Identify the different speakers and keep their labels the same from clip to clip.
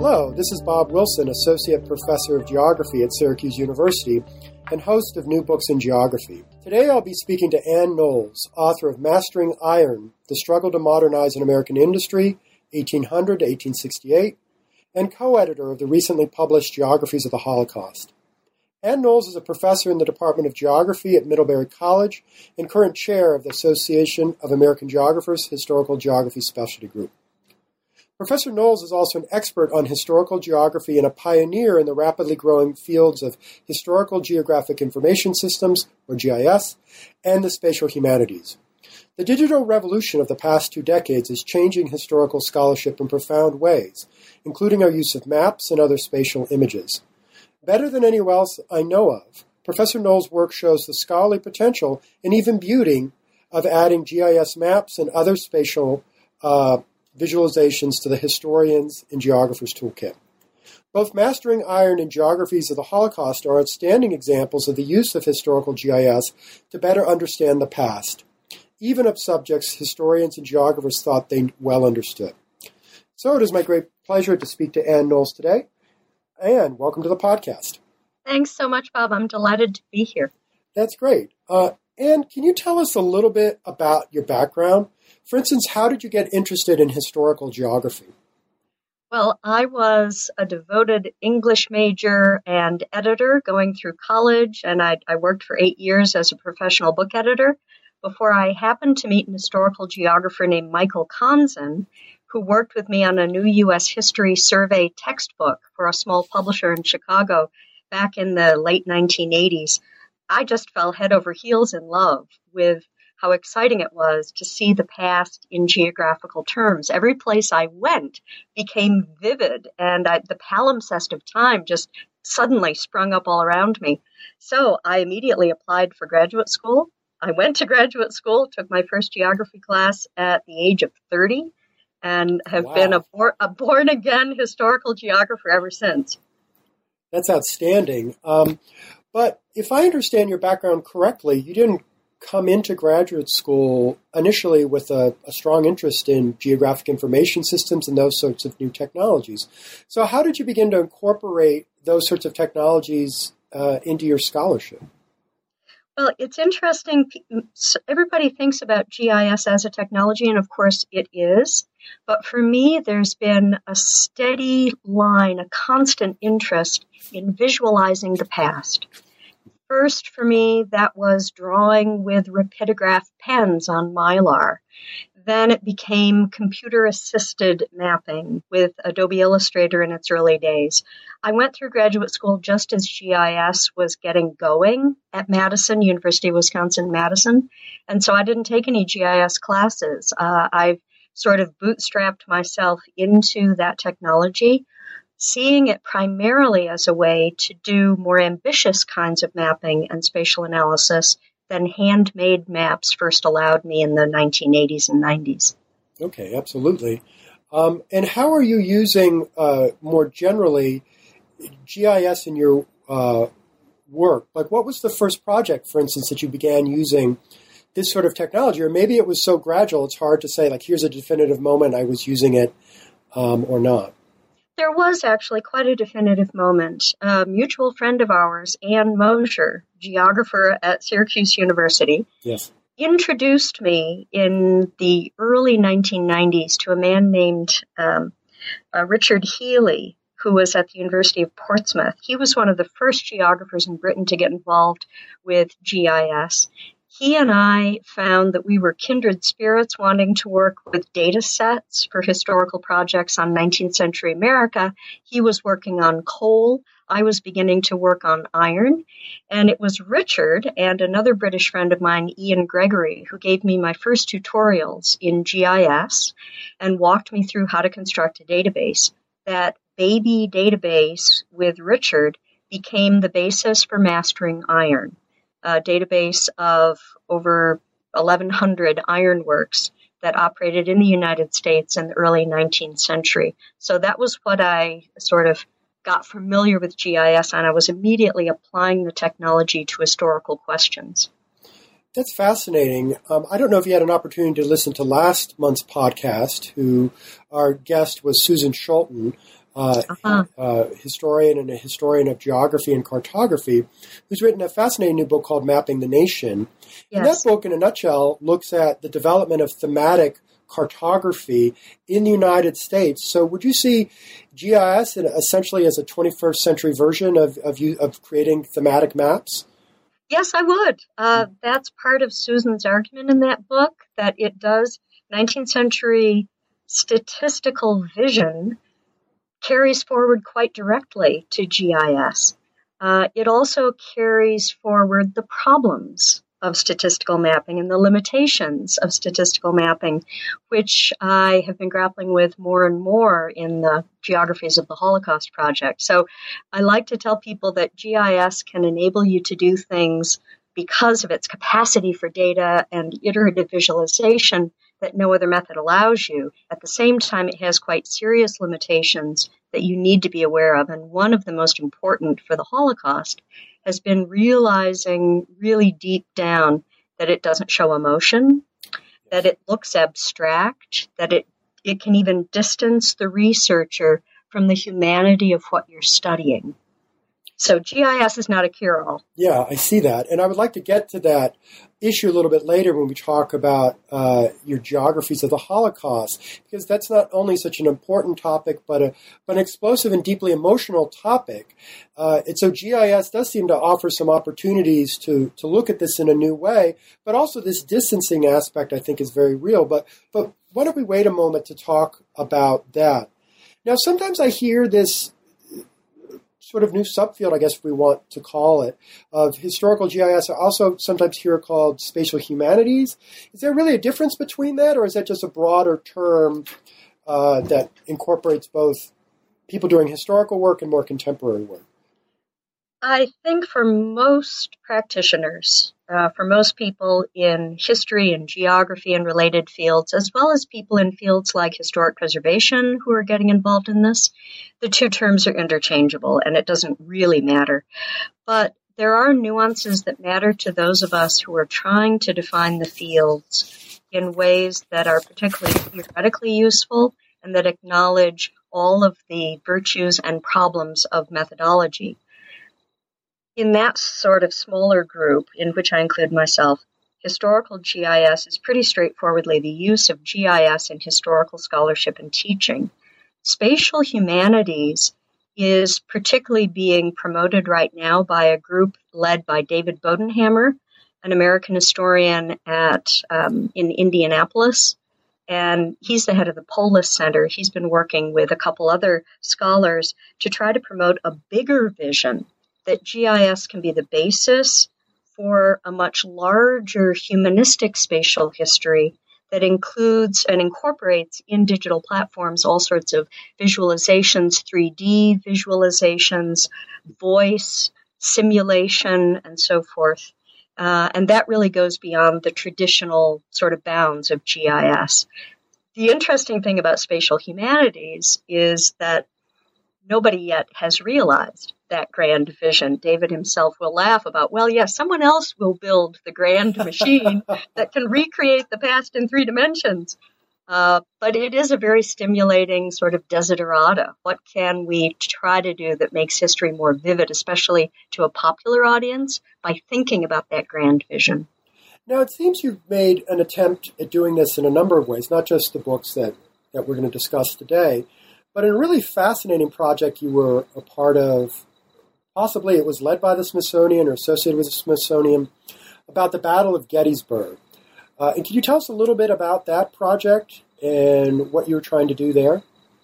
Speaker 1: Hello, this is Bob Wilson, Associate Professor of Geography at Syracuse University and host of New Books in Geography. Today I'll be speaking to Ann Knowles, author of Mastering Iron, The Struggle to Modernize an American Industry, 1800 to 1868, and co-editor of the recently published Geographies of the Holocaust. Ann Knowles is a professor in the Department of Geography at Middlebury College and current chair of the Association of American Geographers Historical Geography Specialty Group. Professor Knowles is also an expert on historical geography and a pioneer in the rapidly growing fields of historical geographic information systems, or GIS, and the spatial humanities. The digital revolution of the past 2 decades is changing historical scholarship in profound ways, including our use of maps and other spatial images. Better than anyone else I know of, Professor Knowles' work shows the scholarly potential and even beauty of adding GIS maps and other spatial visualizations to the historians and geographers' toolkit. Both Mastering Iron and Geographies of the Holocaust are outstanding examples of the use of historical GIS to better understand the past, even of subjects historians and geographers thought they well understood. So it is my great pleasure to speak to Ann Knowles today. Ann, welcome to the podcast.
Speaker 2: Thanks so much, Bob. I'm delighted to be here.
Speaker 1: That's great. Ann, can you tell us a little bit about your background? For instance, how did you get interested in historical geography?
Speaker 2: Well, I was a devoted English major and editor going through college, and I worked for 8 years as a professional book editor before I happened to meet an historical geographer named Michael Konzen, who worked with me on a new U.S. history survey textbook for a small publisher in Chicago back in the late 1980s. I just fell head over heels in love with how exciting it was to see the past in geographical terms. Every place I went became vivid, and the palimpsest of time just suddenly sprung up all around me. So I immediately applied for graduate school. I went to graduate school, took my first geography class at the age of 30, and have been a born-again historical geographer ever since.
Speaker 1: That's outstanding. But if I understand your background correctly, you didn't come into graduate school initially with a strong interest in geographic information systems and those sorts of new technologies. So how did you begin to incorporate those sorts of technologies into your scholarship?
Speaker 2: Well, it's interesting. Everybody thinks about GIS as a technology, and of course it is. But for me, there's been a steady line, a constant interest in visualizing the past. First, for me, that was drawing with rapidograph pens on Mylar. Then it became computer-assisted mapping with Adobe Illustrator in its early days. I went through graduate school just as GIS was getting going at Madison, University of Wisconsin-Madison, and so I didn't take any GIS classes. I've sort of bootstrapped myself into that technology, seeing it primarily as a way to do more ambitious kinds of mapping and spatial analysis than handmade maps first allowed me in the 1980s and 90s.
Speaker 1: Okay, absolutely. And how are you using, more generally, GIS in your work? Like, what was the first project, for instance, that you began using this sort of technology? Or maybe it was so gradual, it's hard to say, like, here's a definitive moment I was using it or not.
Speaker 2: There was actually quite a definitive moment. A mutual friend of ours, Ann Mosher, geographer at Syracuse University,
Speaker 1: yes,
Speaker 2: introduced me in the early 1990s to a man named Richard Healy, who was at the University of Portsmouth. He was one of the first geographers in Britain to get involved with GIS. He and I found that we were kindred spirits wanting to work with data sets for historical projects on 19th century America. He was working on coal. I was beginning to work on iron. And it was Richard and another British friend of mine, Ian Gregory, who gave me my first tutorials in GIS and walked me through how to construct a database. That baby database with Richard became the basis for Mastering Iron, a database of over 1,100 ironworks that operated in the United States in the early 19th century. So that was what I sort of got familiar with GIS, and I was immediately applying the technology to historical questions.
Speaker 1: That's fascinating. I don't know if you had an opportunity to listen to last month's podcast, our guest was Susan Schulten, historian and a historian of geography and cartography, who's written a fascinating new book called Mapping the Nation. Yes. And that book, in a nutshell, looks at the development of thematic cartography in the United States. So would you see GIS essentially as a 21st century version of creating thematic maps?
Speaker 2: Yes, I would. That's part of Susan's argument in that book, that it does 19th century statistical vision carries forward quite directly to GIS. It also carries forward the problems of statistical mapping and the limitations of statistical mapping, which I have been grappling with more and more in the Geographies of the Holocaust project. So I like to tell people that GIS can enable you to do things because of its capacity for data and iterative visualization that no other method allows you. At the same time, it has quite serious limitations that you need to be aware of. And one of the most important for the Holocaust has been realizing really deep down that it doesn't show emotion, that it looks abstract, that it can even distance the researcher from the humanity of what you're studying. So GIS is not a cure-all.
Speaker 1: Yeah, I see that. And I would like to get to that issue a little bit later when we talk about your geographies of the Holocaust, because that's not only such an important topic, but an explosive and deeply emotional topic. And so GIS does seem to offer some opportunities to look at this in a new way, but also this distancing aspect I think is very real. But why don't we wait a moment to talk about that? Now, sometimes I hear this sort of new subfield, I guess if we want to call it, of historical GIS. I also sometimes hear it called spatial humanities. Is there really a difference between that, or is that just a broader term that incorporates both people doing historical work and more contemporary work?
Speaker 2: I think for most practitioners, for most people in history and geography and related fields, as well as people in fields like historic preservation who are getting involved in this, the two terms are interchangeable and it doesn't really matter. But there are nuances that matter to those of us who are trying to define the fields in ways that are particularly theoretically useful and that acknowledge all of the virtues and problems of methodology. In that sort of smaller group, in which I include myself, historical GIS is pretty straightforwardly the use of GIS in historical scholarship and teaching. Spatial humanities is particularly being promoted right now by a group led by David Bodenhammer, an American historian in Indianapolis. And he's the head of the Polis Center. He's been working with a couple other scholars to try to promote a bigger vision that GIS can be the basis for a much larger humanistic spatial history that includes and incorporates in digital platforms all sorts of visualizations, 3D visualizations, voice, simulation, and so forth. And that really goes beyond the traditional sort of bounds of GIS. The interesting thing about spatial humanities is that nobody yet has realized that grand vision. David himself will laugh about, well, yes, someone else will build the grand machine that can recreate the past in 3 dimensions. But it is a very stimulating sort of desiderata. What can we try to do that makes history more vivid, especially to a popular audience, by thinking about that grand vision?
Speaker 1: Now, it seems you've made an attempt at doing this in a number of ways, not just the books that we're going to discuss today, but in a really fascinating project you were a part of. Possibly it was led by the Smithsonian or associated with the Smithsonian, about the Battle of Gettysburg. And can you tell us a little bit about that project and what you were trying to do there?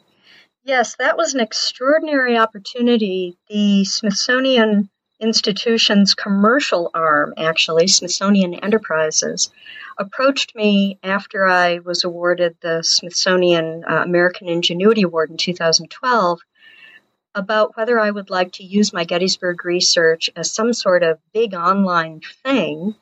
Speaker 2: Yes, that was an extraordinary opportunity. The Smithsonian Institution's commercial arm, actually, Smithsonian Enterprises, approached me after I was awarded the Smithsonian American Ingenuity Award in 2012 about whether I would like to use my Gettysburg research as some sort of big online thing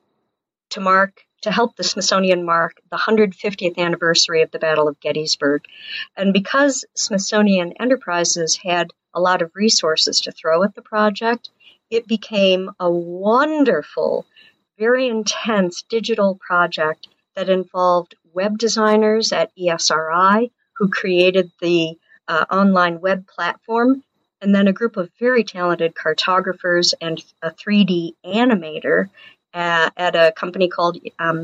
Speaker 2: to help the Smithsonian mark the 150th anniversary of the Battle of Gettysburg. And because Smithsonian Enterprises had a lot of resources to throw at the project, it became a wonderful, very intense digital project that involved web designers at ESRI who created the online web platform, and then a group of very talented cartographers and a 3D animator at a company called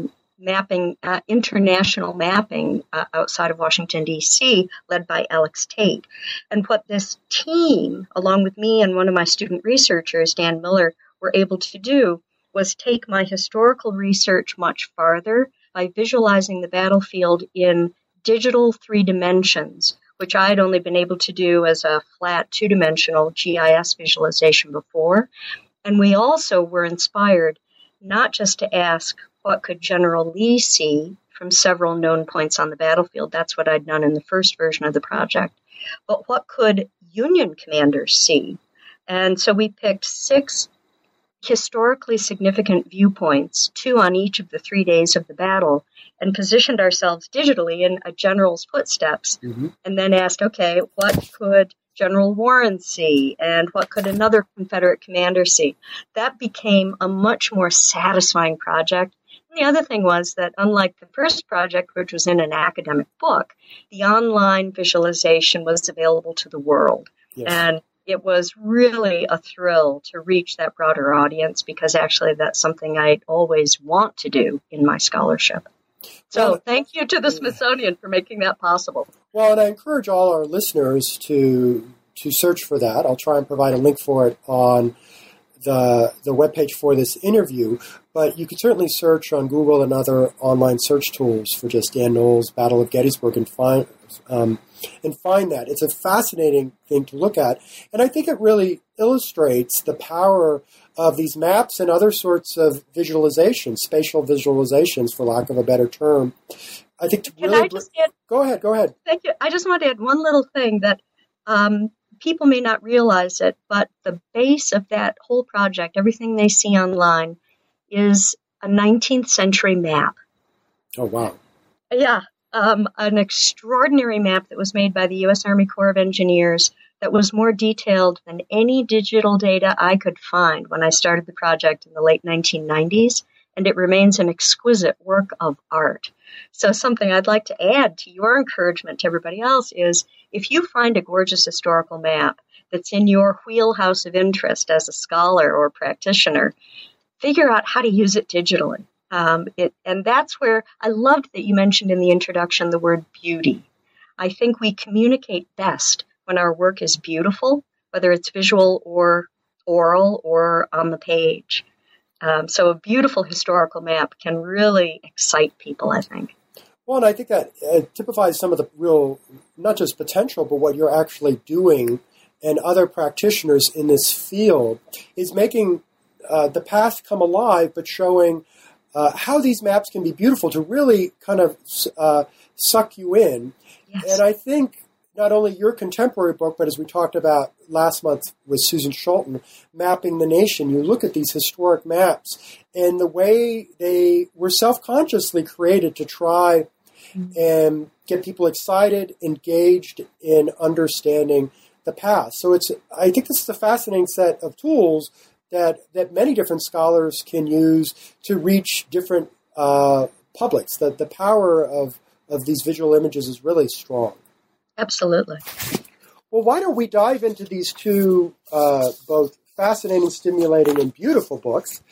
Speaker 2: International Mapping outside of Washington, D.C., led by Alex Tate. And what this team, along with me and one of my student researchers, Dan Miller, were able to do was take my historical research much farther by visualizing the battlefield in digital 3 dimensions, which I had only been able to do as a flat 2-dimensional GIS visualization before. And we also were inspired not just to ask, what could General Lee see from several known points on the battlefield? That's what I'd done in the first version of the project. But what could Union commanders see? And so we picked 6 historically significant viewpoints, 2 on each of the 3 days of the battle, and positioned ourselves digitally in a general's footsteps, and then asked, okay, what could General Warren see, and what could another Confederate commander see? That became a much more satisfying project. And the other thing was that, unlike the first project, which was in an academic book, the online visualization was available to the world. Yes. And it was really a thrill to reach that broader audience, because actually that's something I always want to do in my scholarship. So thank you to the Smithsonian for making that possible.
Speaker 1: Well, and I encourage all our listeners to search for that. I'll try and provide a link for it on the webpage for this interview, but you can certainly search on Google and other online search tools for just Dan Knowles, Battle of Gettysburg, and find that. It's a fascinating thing to look at, and I think it really illustrates the power of these maps and other sorts of visualizations, spatial visualizations, for lack of a better term. I think to really... Go ahead.
Speaker 2: Thank you. I just want to add one little thing that people may not realize it, but the base of that whole project, everything they see online, is a 19th century map.
Speaker 1: Oh, wow.
Speaker 2: Yeah. An extraordinary map that was made by the U.S. Army Corps of Engineers that was more detailed than any digital data I could find when I started the project in the late 1990s, and it remains an exquisite work of art. So something I'd like to add to your encouragement to everybody else is, if you find a gorgeous historical map that's in your wheelhouse of interest as a scholar or practitioner, figure out how to use it digitally. And that's where I loved that you mentioned in the introduction the word beauty. I think we communicate best when our work is beautiful, whether it's visual or oral or on the page. So a beautiful historical map can really excite people, I think.
Speaker 1: Well, and I think that typifies some of the real, not just potential, but what you're actually doing, and other practitioners in this field, is making the past come alive, but showing how these maps can be beautiful to really kind of suck you in.
Speaker 2: Yes.
Speaker 1: And I think not only your contemporary book, but as we talked about last month with Susan Schulten, Mapping the Nation, you look at these historic maps and the way they were self-consciously created to try and get people excited, engaged in understanding the past. So I think this is a fascinating set of tools that many different scholars can use to reach different publics. The power of these visual images is really strong.
Speaker 2: Absolutely.
Speaker 1: Well, why don't we dive into these two both fascinating, stimulating, and beautiful books.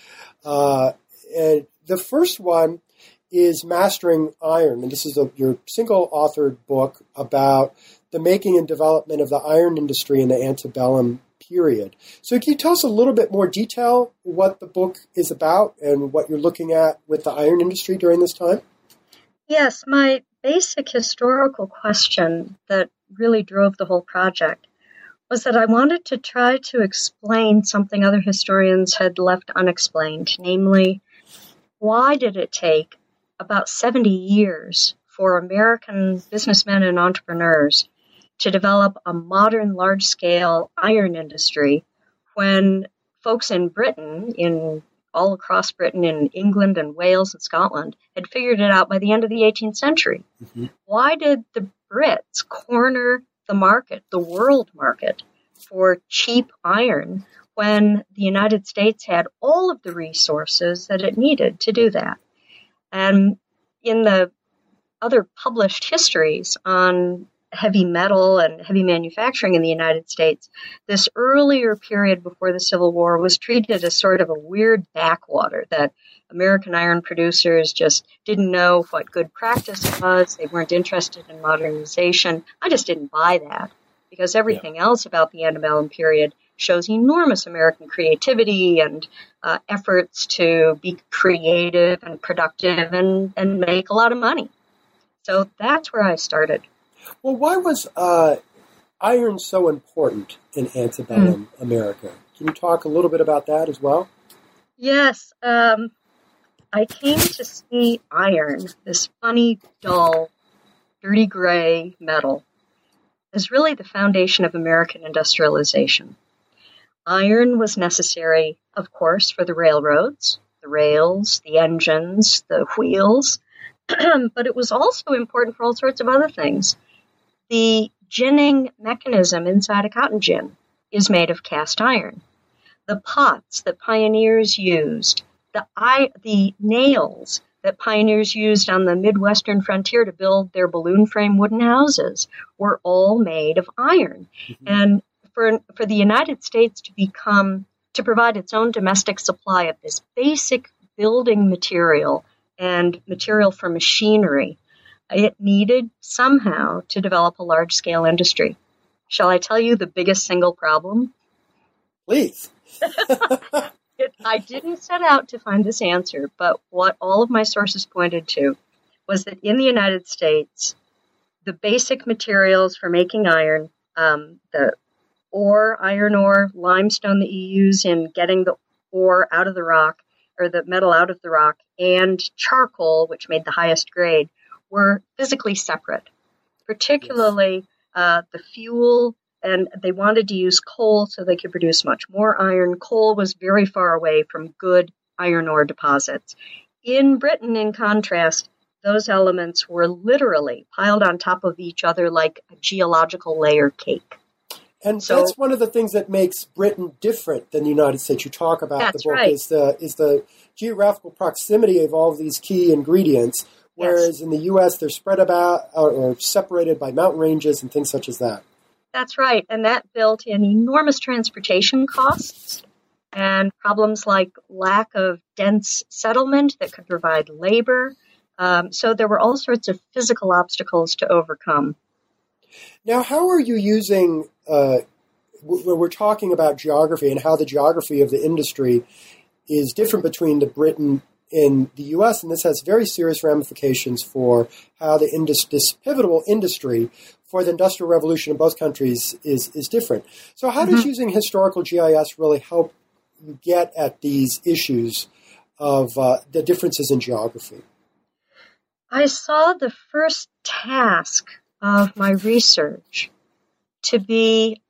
Speaker 1: And the first one is Mastering Iron, and this is your single-authored book about the making and development of the iron industry in the antebellum period. So can you tell us a little bit more detail what the book is about and what you're looking at with the iron industry during this time?
Speaker 2: Yes, my basic historical question that really drove the whole project was that I wanted to try to explain something other historians had left unexplained, namely, why did it take about 70 years for American businessmen and entrepreneurs to develop a modern large-scale iron industry when folks in Britain, all across Britain, in England and Wales and Scotland, had figured it out by the end of the 18th century? Mm-hmm. Why did the Brits corner the market, the world market, for cheap iron when the United States had all of the resources that it needed to do that? And in the other published histories on heavy metal and heavy manufacturing in the United States, this earlier period before the Civil War was treated as sort of a weird backwater that American iron producers just didn't know what good practice was. They weren't interested in modernization. I just didn't buy that because everything else about the antebellum period shows enormous American creativity and efforts to be creative and productive and make a lot of money. So that's where I started.
Speaker 1: Well, why was iron so important in antebellum America? Can you talk a little bit about that as well?
Speaker 2: Yes. I came to see iron, this funny, dull, dirty gray metal, as really the foundation of American industrialization. Iron was necessary, of course, for the railroads, the rails, the engines, the wheels, but it was also important for all sorts of other things. The ginning mechanism inside a cotton gin is made of cast iron. The pots that pioneers used, the nails that pioneers used on the Midwestern frontier to build their balloon frame wooden houses were all made of iron. Mm-hmm. And for the United States to provide its own domestic supply of this basic building material and material for machinery, it needed somehow to develop a large-scale industry. Shall I tell you the biggest single problem?
Speaker 1: Please.
Speaker 2: I didn't set out to find this answer, but what all of my sources pointed to was that in the United States, the basic materials for making iron, the iron ore, limestone that you use in getting the ore out of the rock, or the metal out of the rock, and charcoal, which made the highest grade, were physically separate, particularly the fuel, and they wanted to use coal so they could produce much more iron. Coal was very far away from good iron ore deposits. In Britain, in contrast, those elements were literally piled on top of each other like a geological layer cake.
Speaker 1: And so, that's one of the things that makes Britain different than the United States. You talk about the book
Speaker 2: right.
Speaker 1: is the geographical proximity of all of these key ingredients, whereas in the U.S. they're spread about or separated by mountain ranges and things such as that.
Speaker 2: That's right, and that built in enormous transportation costs and problems like lack of dense settlement that could provide labor. So there were all sorts of physical obstacles to overcome.
Speaker 1: Now, how are you using, when we're talking about geography and how the geography of the industry is different between the Britain and the U.S., and this has very serious ramifications for how this pivotal industry for the Industrial Revolution in both countries is different. So how does using historical GIS really help you get at these issues of the differences in geography?
Speaker 2: I saw the first task of my research to be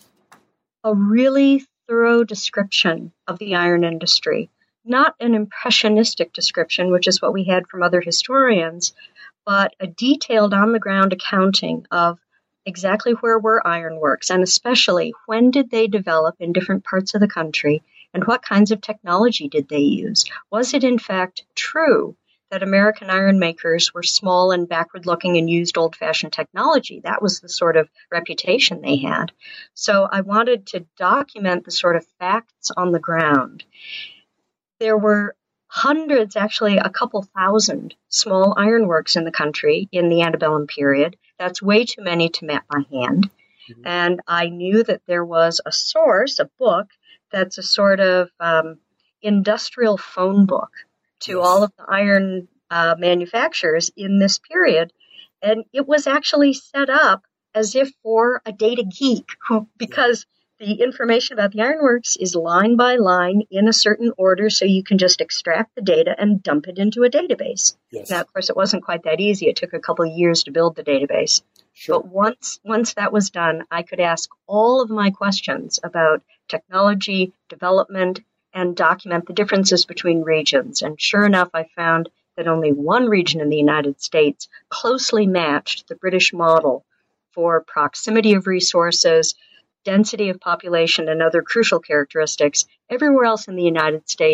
Speaker 2: a really thorough description of the iron industry, not an impressionistic description, which is what we had from other historians, but a detailed on-the-ground accounting of exactly where were ironworks, and especially when did they develop in different parts of the country, and what kinds of technology did they use? Was it in fact true that American iron makers were small and backward-looking and used old-fashioned technology? That was the sort of reputation they had. So I wanted to document the sort of facts on the ground. There were hundreds, actually a couple thousand, small ironworks in the country in the antebellum period. That's way too many to map by hand. Mm-hmm. And I knew that there was a source, a book, that's a sort of industrial phone book to all of the iron manufacturers in this period. And it was actually set up as if for a data geek, because the information about the ironworks is line by line in a certain order, so you can just extract the data and dump it into a database. Yes. Now, of course, it wasn't quite that easy. It took a couple of years to build the database. Sure. But once that was done, I could ask all of my questions about technology, development, and document the differences between regions. And sure enough, I found that only one region in the United States closely matched the British model for proximity of resources, density of population, and other crucial characteristics. Everywhere else in the United States,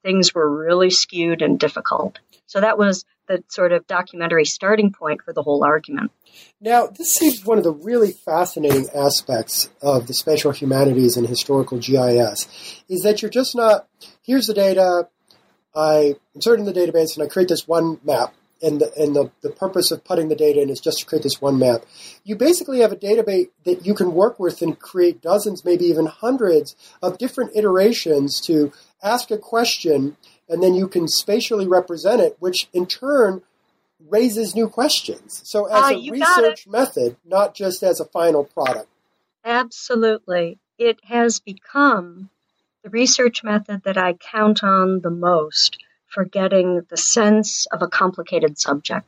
Speaker 2: things were really skewed and difficult. So that was the sort of documentary starting point for the whole argument.
Speaker 1: Now, this seems one of the really fascinating aspects of the spatial humanities and historical GIS, is that you're just not, here's the data, I insert it in the database, and I create this one map. And the purpose of putting the data in is just to create this one map. You basically have a database that you can work with and create dozens, maybe even hundreds of different iterations to ask a question, and then you can spatially represent it, which in turn raises new questions. So as a research method, not just as a final product.
Speaker 2: Absolutely. It has become the research method that I count on the most for getting the sense of a complicated subject.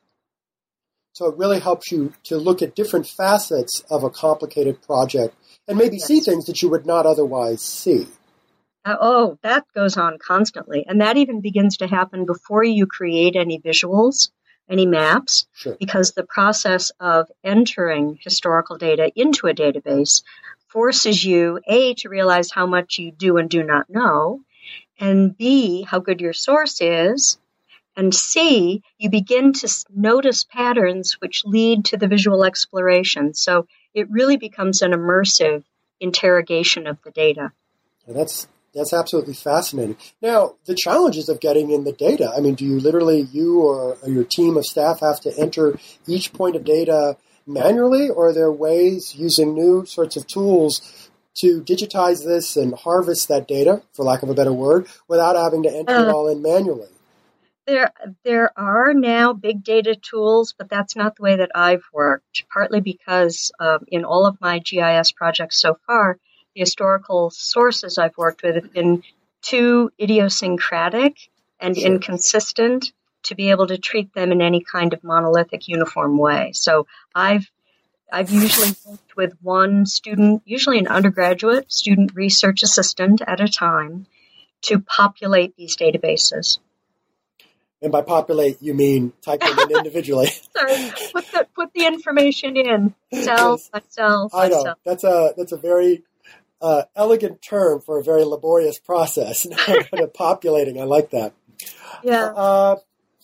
Speaker 1: So it really helps you to look at different facets of a complicated project and maybe see things that you would not otherwise see.
Speaker 2: That goes on constantly. And that even begins to happen before you create any visuals, any maps, because the process of entering historical data into a database forces you, A, to realize how much you do and do not know, and B, how good your source is, and C, you begin to notice patterns which lead to the visual exploration. So it really becomes an immersive interrogation of the data.
Speaker 1: That's absolutely fascinating. Now, the challenges of getting in the data, I mean, do you literally, you or your team of staff have to enter each point of data manually, or are there ways using new sorts of tools to digitize this and harvest that data, for lack of a better word, without having to enter it all in manually?
Speaker 2: There are now big data tools, but that's not the way that I've worked, partly because in all of my GIS projects so far, the historical sources I've worked with have been too idiosyncratic and inconsistent to be able to treat them in any kind of monolithic, uniform way. So I've usually worked with one student, usually an undergraduate student research assistant at a time, to populate these databases.
Speaker 1: And by populate, you mean type them in individually.
Speaker 2: Sorry, put the information in, cell by cell by cell.
Speaker 1: That's a very elegant term for a very laborious process. Populating, I like that.
Speaker 2: Yeah.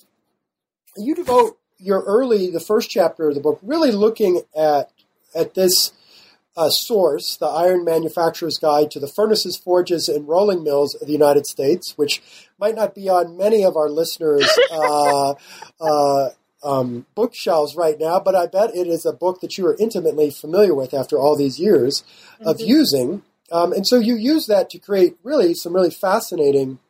Speaker 1: You devote the first chapter of the book, really looking at this source, the Iron Manufacturer's Guide to the Furnaces, Forges, and Rolling Mills of the United States, which might not be on many of our listeners' bookshelves right now, but I bet it is a book that you are intimately familiar with after all these years of using. And so you use that to create some really fascinating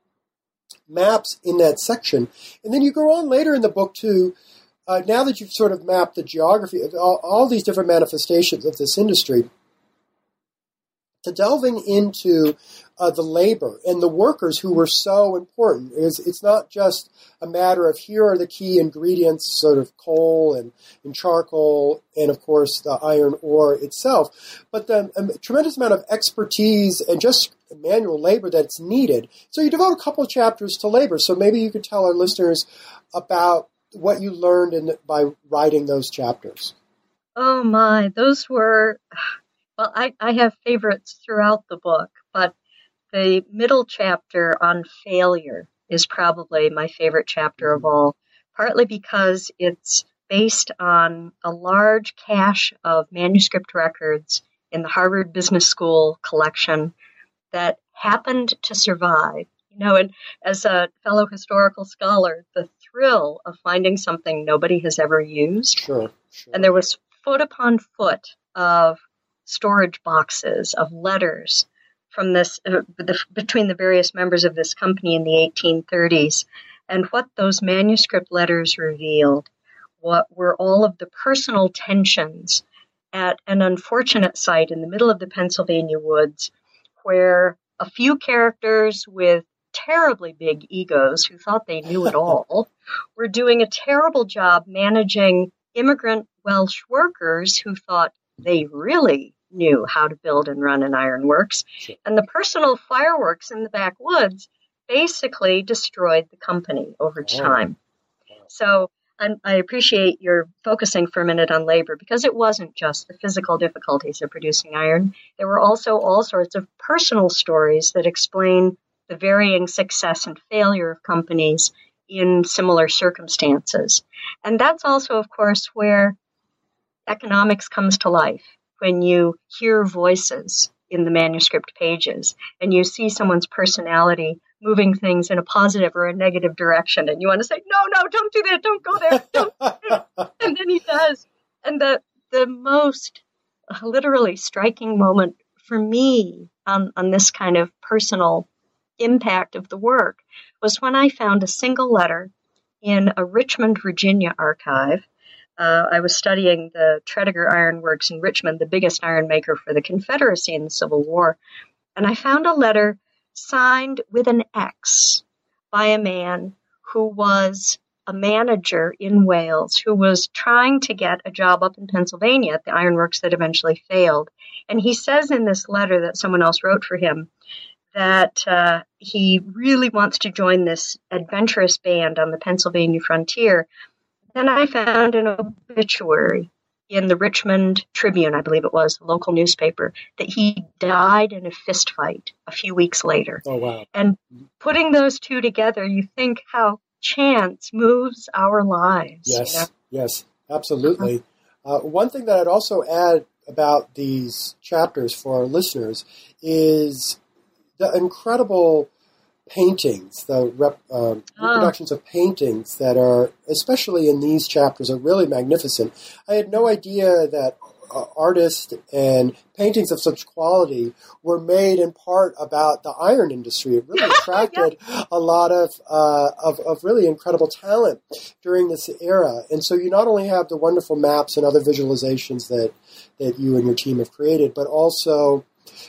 Speaker 1: maps in that section. And then you go on later in the book to, now that you've sort of mapped the geography of all these different manifestations of this industry, to delving into the labor and the workers who were so important. It's not just a matter of here are the key ingredients, sort of coal and charcoal, and of course the iron ore itself, but the tremendous amount of expertise and just manual labor that's needed. So you devote a couple of chapters to labor. So maybe you could tell our listeners about what you learned by writing those chapters.
Speaker 2: Oh my, those were, well, I have favorites throughout the book, but the middle chapter on failure is probably my favorite chapter of all, partly because it's based on a large cache of manuscript records in the Harvard Business School collection that happened to survive. And as a fellow historical scholar, the thrill of finding something nobody has ever used.
Speaker 1: Sure.
Speaker 2: And there was foot upon foot of storage boxes of letters from this between the various members of this company in the 1830s. And what those manuscript letters revealed were all of the personal tensions at an unfortunate site in the middle of the Pennsylvania woods, where a few characters with terribly big egos who thought they knew it all were doing a terrible job managing immigrant Welsh workers who thought they really knew how to build and run an ironworks. And the personal fireworks in the backwoods basically destroyed the company over time. So I appreciate your focusing for a minute on labor, because it wasn't just the physical difficulties of producing iron. There were also all sorts of personal stories that explain the varying success and failure of companies in similar circumstances. And that's also, of course, where economics comes to life, when you hear voices in the manuscript pages and you see someone's personality moving things in a positive or a negative direction, and you want to say, no, don't do that, don't go there, don't do that. And then he does. And the most literally striking moment for me on this kind of personal impact of the work was when I found a single letter in a Richmond, Virginia archive. I was studying the Tredegar Iron Works in Richmond, the biggest iron maker for the Confederacy in the Civil War. And I found a letter signed with an X by a man who was a manager in Wales, who was trying to get a job up in Pennsylvania at the ironworks that eventually failed. And he says in this letter that someone else wrote for him that he really wants to join this adventurous band on the Pennsylvania frontier. Then I found an obituary in the Richmond Tribune, I believe it was, the local newspaper, that he died in a fist fight a few weeks later.
Speaker 1: Oh, wow.
Speaker 2: And putting those two together, you think how chance moves our lives.
Speaker 1: Yes,
Speaker 2: you know?
Speaker 1: Yes, absolutely. One thing that I'd also add about these chapters for our listeners is the incredible paintings, the reproductions of paintings that are, especially in these chapters, are really magnificent. I had no idea that artists and paintings of such quality were made in part about the iron industry. It really attracted a lot of really incredible talent during this era. And so you not only have the wonderful maps and other visualizations that you and your team have created, but also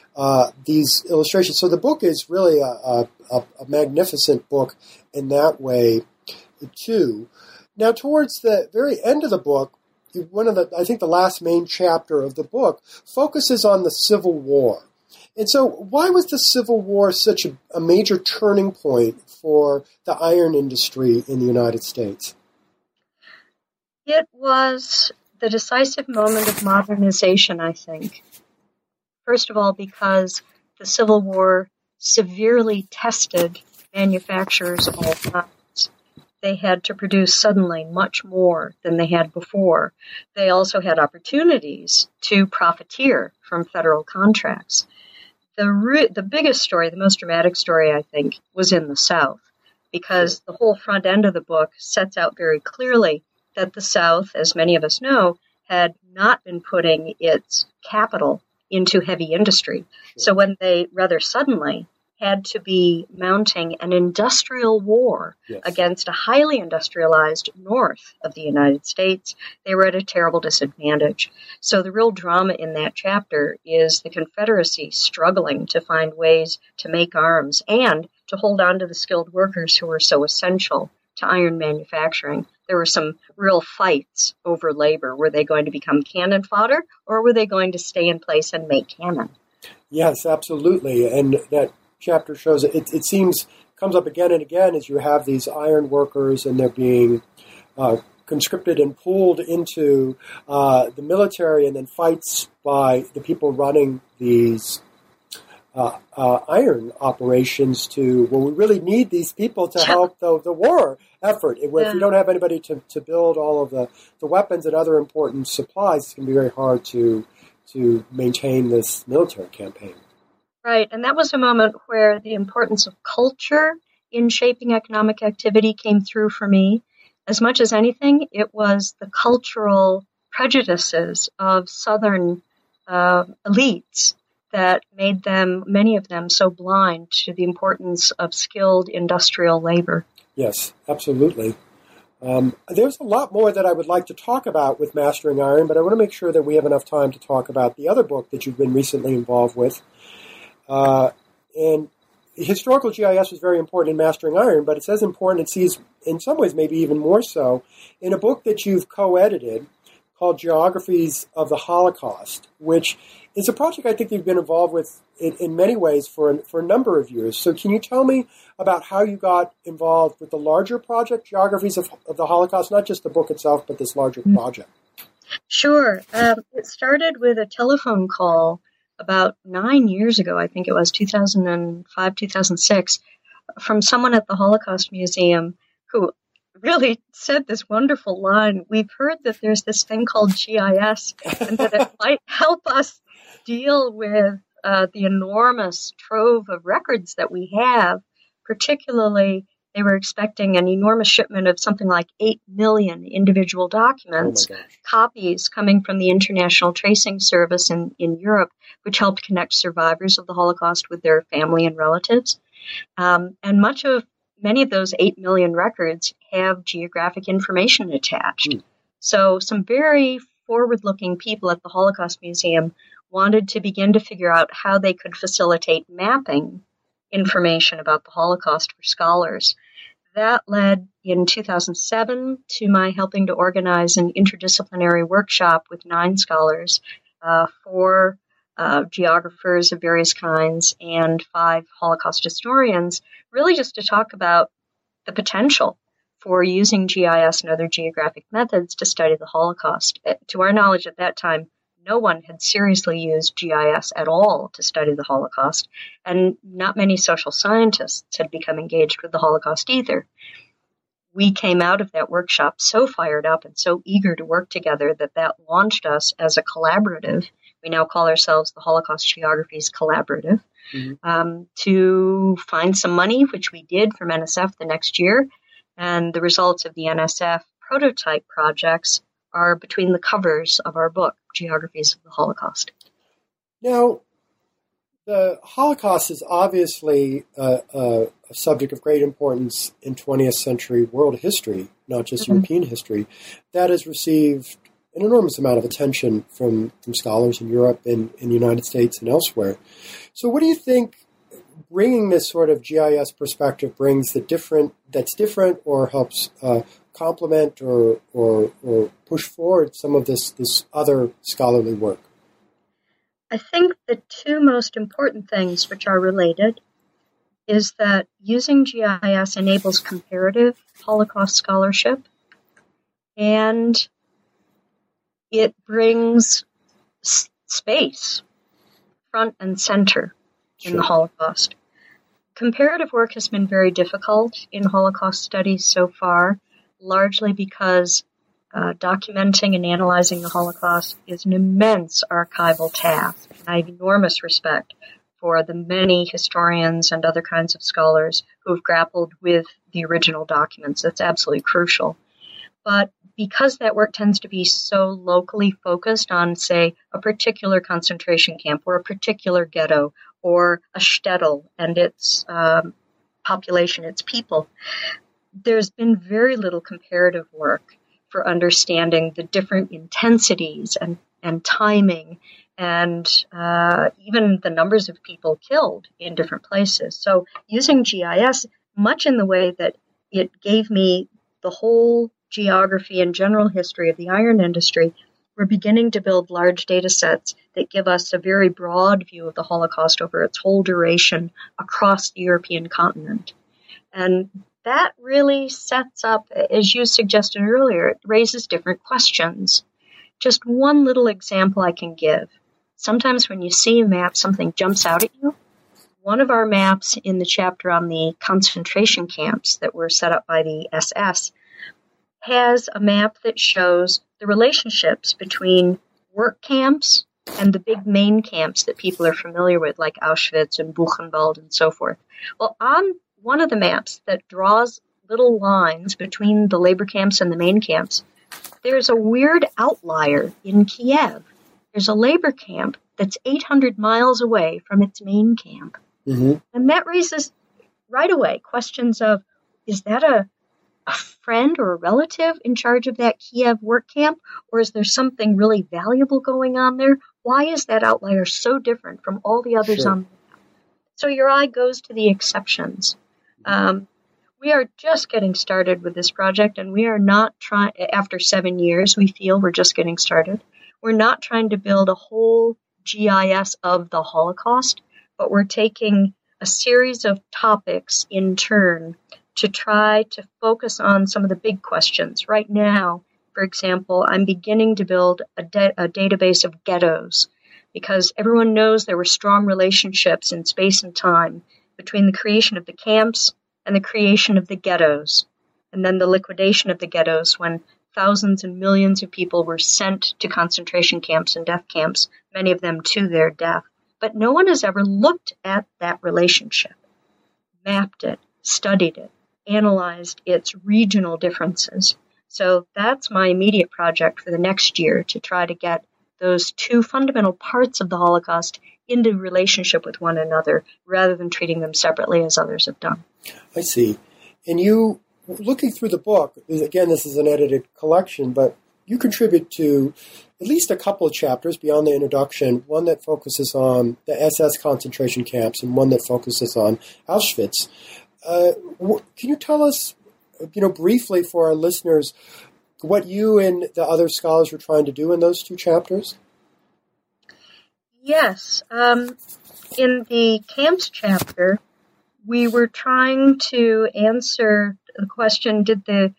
Speaker 1: these illustrations. So the book is really a magnificent book in that way, too. Now, towards the very end of the book, I think the last main chapter of the book focuses on the Civil War. And so why was the Civil War such a major turning point for the iron industry in the United States?
Speaker 2: It was the decisive moment of modernization, I think. First of all, because the Civil War severely tested manufacturers of all kinds. They had to produce suddenly much more than they had before. They also had opportunities to profiteer from federal contracts. The biggest story, the most dramatic story, I think, was in the South, because the whole front end of the book sets out very clearly that the South, as many of us know, had not been putting its capital into heavy industry. So when they rather suddenly had to be mounting an industrial war against a highly industrialized north of the United States, they were at a terrible disadvantage. So the real drama in that chapter is the Confederacy struggling to find ways to make arms and to hold on to the skilled workers who were so essential to iron manufacturing. There were some real fights over labor. Were they going to become cannon fodder, or were they going to stay in place and make cannon?
Speaker 1: Yes, absolutely. And that chapter shows it comes up again and again as you have these iron workers and they're being conscripted and pulled into the military, and then fights by the people running these iron operations we really need these people to help the war effort. If you don't have anybody to build all of the weapons and other important supplies, it's going to be very hard to maintain this military campaign.
Speaker 2: Right, and that was a moment where the importance of culture in shaping economic activity came through for me. As much as anything, it was the cultural prejudices of Southern elites that made many of them, so blind to the importance of skilled industrial labor.
Speaker 1: Yes, absolutely. There's a lot more that I would like to talk about with Mastering Iron, but I want to make sure that we have enough time to talk about the other book that you've been recently involved with. And historical GIS was very important in Mastering Iron, but it's as important, it seems, in some ways maybe even more so, in a book that you've co-edited called Geographies of the Holocaust, which is a project I think you've been involved with in many ways for a number of years. So can you tell me about how you got involved with the larger project, Geographies of the Holocaust, not just the book itself, but this larger project?
Speaker 2: Sure. It started with a telephone call about 9 years ago, I think it was 2005, 2006, from someone at the Holocaust Museum who really said this wonderful line. We've heard that there's this thing called GIS and that it might help us deal with the enormous trove of records that we have. Particularly, they were expecting an enormous shipment of something like 8 million individual documents, copies coming from the International Tracing Service in Europe, which helped connect survivors of the Holocaust with their family and relatives. And many of those 8 million records have geographic information attached. So some very forward-looking people at the Holocaust Museum wanted to begin to figure out how they could facilitate mapping information about the Holocaust for scholars. That led in 2007 to my helping to organize an interdisciplinary workshop with 9 scholars, 4 geographers of various kinds, and 5 Holocaust historians, really just to talk about the potential for using GIS and other geographic methods to study the Holocaust. To our knowledge at that time, no one had seriously used GIS at all to study the Holocaust, and not many social scientists had become engaged with the Holocaust either. We came out of that workshop so fired up and so eager to work together that launched us as a collaborative. We now call ourselves the Holocaust Geographies Collaborative, to find some money, which we did from NSF the next year. And the results of the NSF prototype projects are between the covers of our book, Geographies of the Holocaust.
Speaker 1: Now, the Holocaust is obviously a subject of great importance in 20th century world history, not just European history, that has received an enormous amount of attention from scholars in Europe and in the United States and elsewhere. So what do you think bringing this sort of GIS perspective brings that's different or helps complement or push forward some of this other scholarly work?
Speaker 2: I think the 2 most important things which are related is that using GIS enables comparative Holocaust scholarship, and it brings space front and center in the Holocaust. Comparative work has been very difficult in Holocaust studies so far, largely because documenting and analyzing the Holocaust is an immense archival task. And I have enormous respect for the many historians and other kinds of scholars who have grappled with the original documents. That's absolutely crucial. But because that work tends to be so locally focused on, say, a particular concentration camp or a particular ghetto or a shtetl and its population, its people, there's been very little comparative work for understanding the different intensities and timing and even the numbers of people killed in different places. So using GIS, much in the way that it gave me the whole geography and general history of the iron industry, we're beginning to build large data sets that give us a very broad view of the Holocaust over its whole duration across the European continent. And that really sets up, as you suggested earlier, it raises different questions. Just one little example I can give. Sometimes when you see a map, something jumps out at you. One of our maps in the chapter on the concentration camps that were set up by the SS has a map that shows the relationships between work camps and the big main camps that people are familiar with, like Auschwitz and Buchenwald and so forth. Well, on one of the maps that draws little lines between the labor camps and the main camps, there's a weird outlier in Kiev. There's a labor camp that's 800 miles away from its main camp. And that raises right away questions of, is that a friend or a relative in charge of that Kiev work camp, or is there something really valuable going on there? Why is that outlier so different from all the others on the map? So your eye goes to the exceptions. We are just getting started with this project, and we are not trying, after 7 years, we feel we're just getting started. We're not trying to build a whole GIS of the Holocaust, but we're taking a series of topics in turn to try to focus on some of the big questions. Right now, for example, I'm beginning to build a database of ghettos, because everyone knows there were strong relationships in space and time between the creation of the camps and the creation of the ghettos, and then the liquidation of the ghettos when thousands and millions of people were sent to concentration camps and death camps, many of them to their death. But no one has ever looked at that relationship, mapped it, studied it, analyzed its regional differences. So that's my immediate project for the next year, to try to get those two fundamental parts of the Holocaust into relationship with one another rather than treating them separately as others have done.
Speaker 1: I see. And you, looking through the book, again, this is an edited collection, but you contribute to at least a couple of chapters beyond the introduction, one that focuses on the SS concentration camps and one that focuses on Auschwitz. Can you tell us, briefly for our listeners, what you and the other scholars were trying to do in those two chapters?
Speaker 2: Yes. In the camps chapter, we were trying to answer the question, did the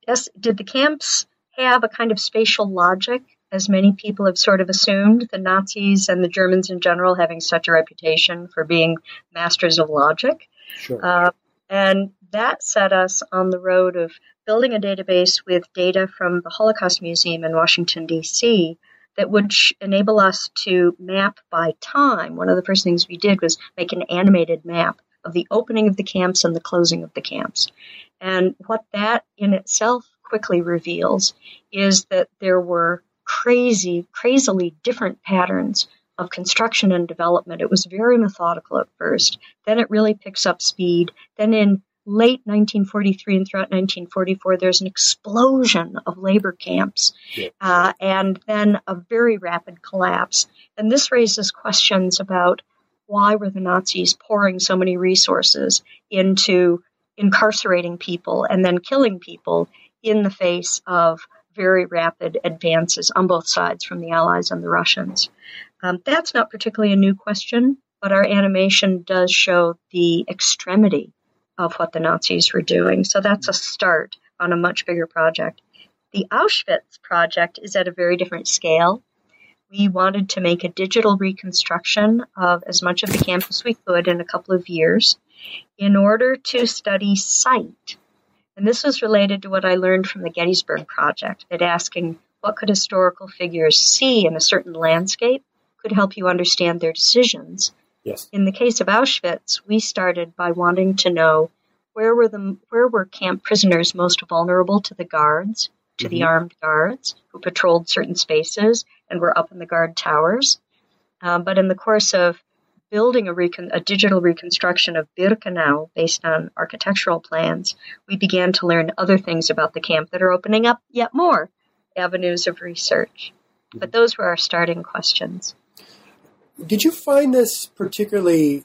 Speaker 2: camps have a kind of spatial logic, as many people have sort of assumed, the Nazis and the Germans in general having such a reputation for being masters of logic?
Speaker 1: Sure.
Speaker 2: And that set us on the road of building a database with data from the Holocaust Museum in Washington, D.C., that would enable us to map by time. One of the first things we did was make an animated map of the opening of the camps and the closing of the camps. And what that in itself quickly reveals is that there were crazily different patterns of construction and development. It was very methodical at first. Then it really picks up speed. Then in late 1943 and throughout 1944, there's an explosion of labor camps, and then a very rapid collapse. And this raises questions about why were the Nazis pouring so many resources into incarcerating people and then killing people in the face of very rapid advances on both sides from the Allies and the Russians. That's not particularly a new question, but our animation does show the extremity of what the Nazis were doing. So that's a start on a much bigger project. The Auschwitz project is at a very different scale. We wanted to make a digital reconstruction of as much of the camp as we could in a couple of years in order to study sight. And this was related to what I learned from the Gettysburg Project, that asking what could historical figures see in a certain landscape could help you understand their decisions.
Speaker 1: Yes.
Speaker 2: In the case of Auschwitz, we started by wanting to know where were camp prisoners most vulnerable to the guards, to the armed guards who patrolled certain spaces and were up in the guard towers. But in the course of building a digital reconstruction of Birkenau based on architectural plans, we began to learn other things about the camp that are opening up yet more avenues of research. But those were our starting questions.
Speaker 1: Did you find this particularly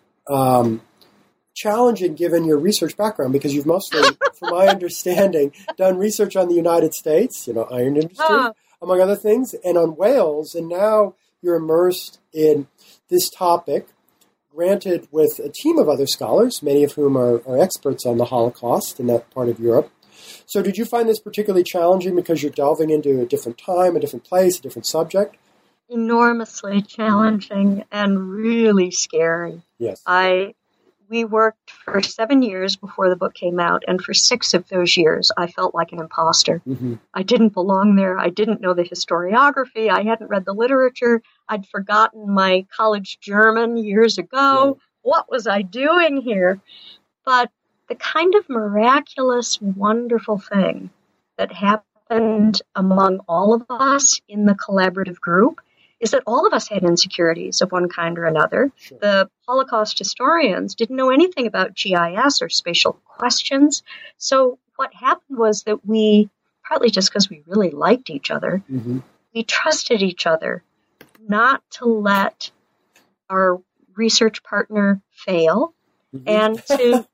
Speaker 1: challenging given your research background? Because you've mostly, from my understanding, done research on the United States, iron industry, among other things, and on Wales, and now you're immersed in this topic, granted with a team of other scholars, many of whom are experts on the Holocaust in that part of Europe. So did you find this particularly challenging because you're delving into a different time, a different place, a different subject?
Speaker 2: Enormously challenging and really scary.
Speaker 1: Yes.
Speaker 2: We worked for 7 years before the book came out, and for 6 of those years, I felt like an imposter. Mm-hmm. I didn't belong there. I didn't know the historiography. I hadn't read the literature. I'd forgotten my college German years ago. Right. What was I doing here? But the kind of miraculous, wonderful thing that happened among all of us in the collaborative group is that all of us had insecurities of one kind or another. Sure. The Holocaust historians didn't know anything about GIS or spatial questions. So what happened was that we, partly just because we really liked each other, we trusted each other not to let our research partner fail and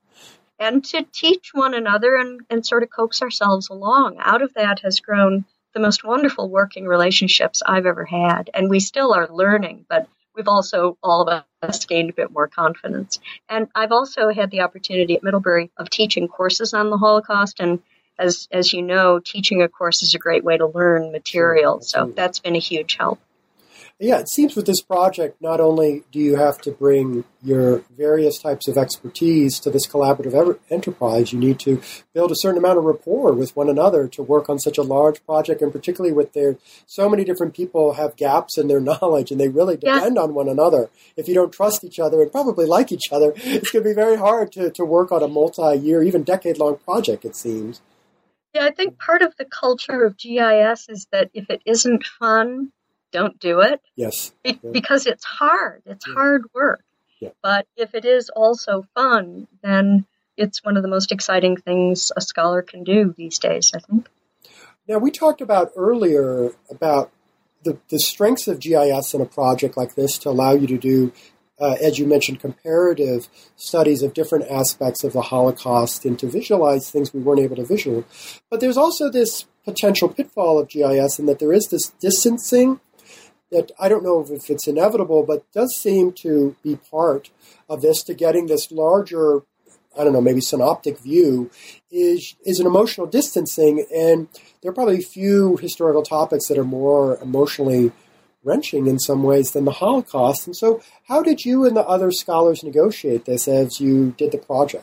Speaker 2: to teach one another and sort of coax ourselves along. Out of that has grown the most wonderful working relationships I've ever had. And we still are learning, but we've also, all of us, gained a bit more confidence. And I've also had the opportunity at Middlebury of teaching courses on the Holocaust. And as you know, teaching a course is a great way to learn material. So that's been a huge help.
Speaker 1: Yeah, it seems with this project, not only do you have to bring your various types of expertise to this collaborative enterprise, you need to build a certain amount of rapport with one another to work on such a large project, and particularly with so many different people have gaps in their knowledge, and they really depend on one another. If you don't trust each other and probably like each other, it's going to be very hard to work on a multi-year, even decade-long project, it seems.
Speaker 2: Yeah, I think part of the culture of GIS is that if it isn't fun, don't do it.
Speaker 1: Yes.
Speaker 2: Because it's hard. It's hard work.
Speaker 1: Yeah.
Speaker 2: But if it is also fun, then it's one of the most exciting things a scholar can do these days, I think.
Speaker 1: Now, we talked about earlier about the strengths of GIS in a project like this to allow you to do, as you mentioned, comparative studies of different aspects of the Holocaust and to visualize things we weren't able to visualize. But there's also this potential pitfall of GIS in that there is this distancing that I don't know if it's inevitable, but does seem to be part of this to getting this larger, I don't know, maybe synoptic view is an emotional distancing. And there are probably few historical topics that are more emotionally wrenching in some ways than the Holocaust. And so how did you and the other scholars negotiate this as you did the project?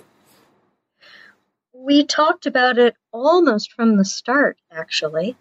Speaker 2: We talked about it almost from the start, actually.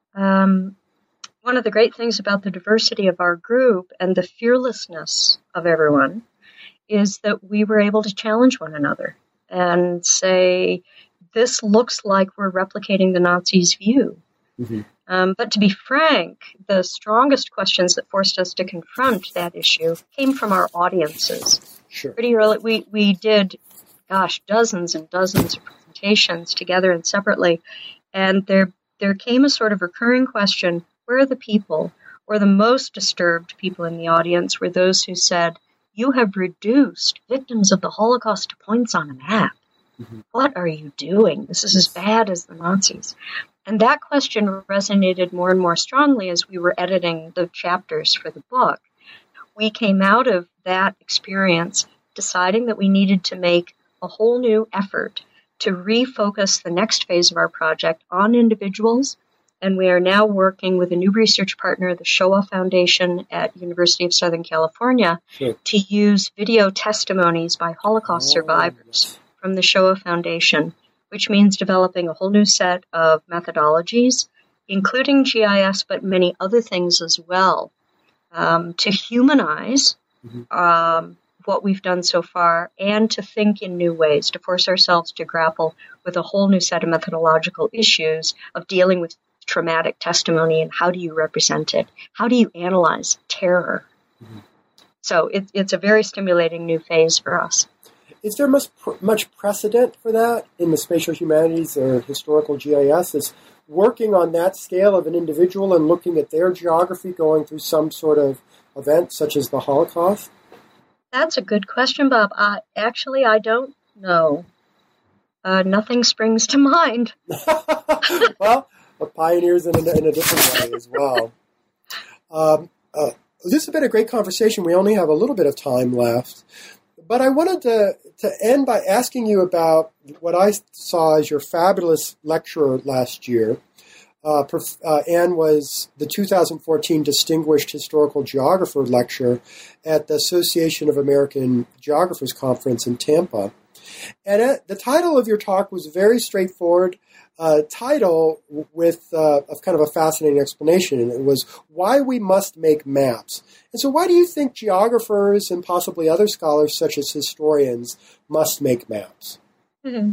Speaker 2: One of the great things about the diversity of our group and the fearlessness of everyone is that we were able to challenge one another and say, this looks like we're replicating the Nazis' view. Mm-hmm. But to be frank, the strongest questions that forced us to confront that issue came from our audiences.
Speaker 1: Sure.
Speaker 2: Pretty early, we did, dozens and dozens of presentations together and separately, and there came a sort of recurring question: where are the people, or the most disturbed people in the audience, were those who said, you have reduced victims of the Holocaust to points on a map. Mm-hmm. What are you doing? This is as bad as the Nazis. And that question resonated more and more strongly as we were editing the chapters for the book. We came out of that experience deciding that we needed to make a whole new effort to refocus the next phase of our project on individuals. And we are now working with a new research partner, the Shoah Foundation at University of Southern California, to use video testimonies by Holocaust survivors from the Shoah Foundation, which means developing a whole new set of methodologies, including GIS, but many other things as well, to humanize what we've done so far and to think in new ways, to force ourselves to grapple with a whole new set of methodological issues of dealing with traumatic testimony and how do you represent it? How do you analyze terror? Mm-hmm. So it's a very stimulating new phase for us.
Speaker 1: Is there much precedent for that in the spatial humanities or historical GIS? Is working on that scale of an individual and looking at their geography going through some sort of event such as the Holocaust?
Speaker 2: That's a good question, Bob. Actually, I don't know. Nothing springs to mind.
Speaker 1: Well, pioneers in a different way as well. This has been a great conversation. We only have a little bit of time left. But I wanted to end by asking you about what I saw as your fabulous lecturer last year. Anne was the 2014 Distinguished Historical Geographer Lecturer at the Association of American Geographers Conference in Tampa. And the title of your talk was a very straightforward title with of kind of a fascinating explanation, and it was Why We Must Make Maps. And so why do you think geographers and possibly other scholars, such as historians, must make maps?
Speaker 2: Mm-hmm.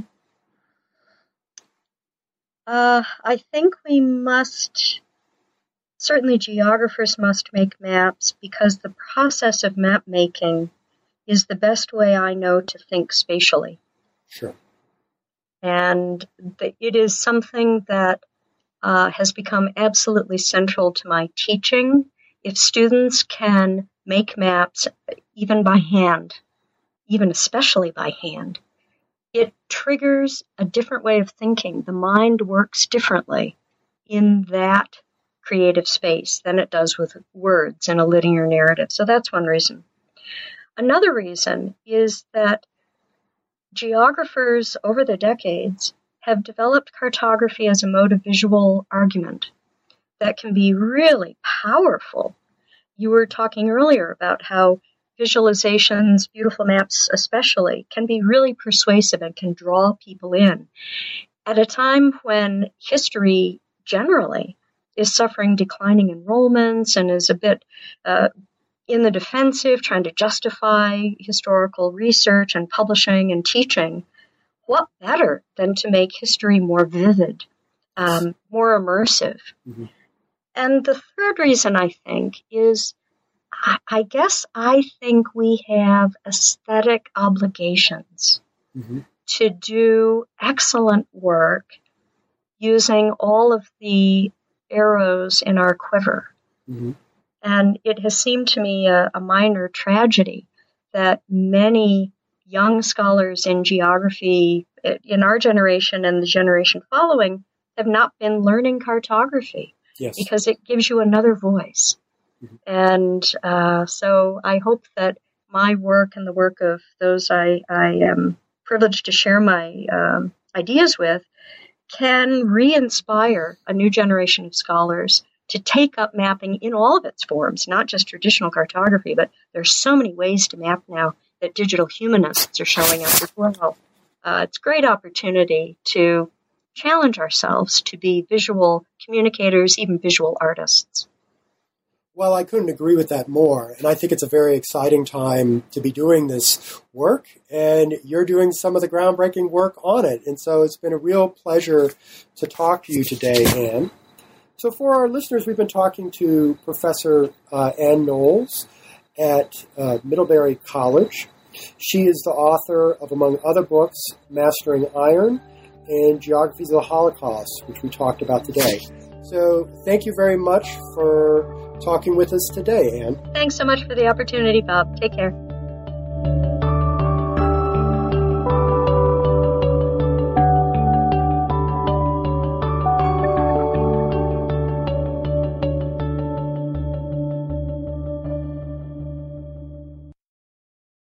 Speaker 2: I think we must, certainly geographers must make maps because the process of map making is the best way I know to think spatially.
Speaker 1: Sure.
Speaker 2: And it is something that has become absolutely central to my teaching. If students can make maps, even by hand, even especially by hand, it triggers a different way of thinking. The mind works differently in that creative space than it does with words in a linear narrative. So that's one reason. Another reason is that geographers over the decades have developed cartography as a mode of visual argument that can be really powerful. you were talking earlier about how visualizations, beautiful maps especially, can be really persuasive and can draw people in. At a time when history generally is suffering declining enrollments and is a bit in the defensive, trying to justify historical research and publishing and teaching, what better than to make history more vivid, more immersive? Mm-hmm. And the third reason, I think, is I think we have aesthetic obligations mm-hmm. to do excellent work using all of the arrows in our quiver. Mm-hmm. And it has seemed to me a minor tragedy that many young scholars in geography in our generation and the generation following have not been learning cartography. Yes. Because it gives you another voice. Mm-hmm. And so I hope that my work and the work of those I am privileged to share my ideas with can re-inspire a new generation of scholars to take up mapping in all of its forms, not just traditional cartography, but there's so many ways to map now that digital humanists are showing up as well. It's a great opportunity to challenge ourselves to be visual communicators, even visual artists.
Speaker 1: Well, I couldn't agree with that more. And I think it's a very exciting time to be doing this work. And you're doing some of the groundbreaking work on it. And so it's been a real pleasure to talk to you today, Anne. So for our listeners, we've been talking to Professor Anne Knowles at Middlebury College. She is the author of, among other books, Mastering Iron and Geographies of the Holocaust, which we talked about today. So thank you very much for talking with us today, Anne.
Speaker 2: Thanks so much for the opportunity, Bob. Take care.